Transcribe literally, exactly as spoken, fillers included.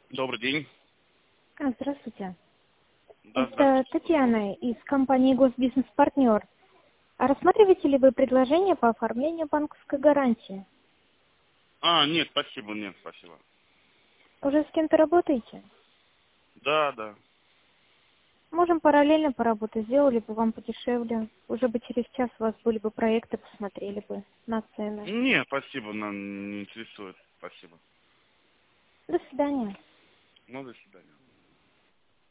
Добрый день. А, Здравствуйте. Да, Это здравствуйте. Татьяна из компании «Госбизнес-партнер». А рассматриваете ли вы предложение по оформлению банковской гарантии? А, нет, спасибо, нет, спасибо. Уже с кем-то работаете? Да, да. Можем параллельно поработать, сделали бы вам подешевле. Уже бы через час у вас были бы проекты, посмотрели бы на цены. Нет, спасибо, нам не интересует. Спасибо. До свидания. Ну, до свидания.